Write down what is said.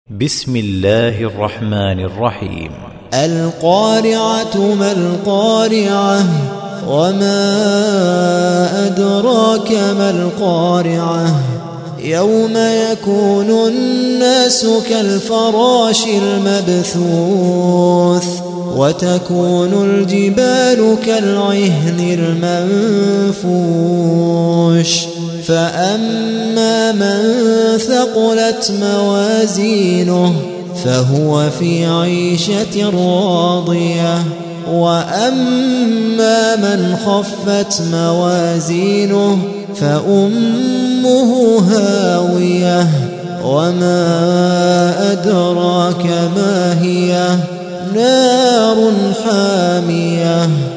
بسم الله الرحمن الرحيم. القارعة ما القارعة وما أدراك ما القارعة يوم يكون الناس كالفراش المبثوث وتكون الجبال كالعهن المنفوش فأما من ثقلت موازينه فهو في عيشة راضية وأما من خفت موازينه فأمه هاوية وما أدراك ما هي نار حامية.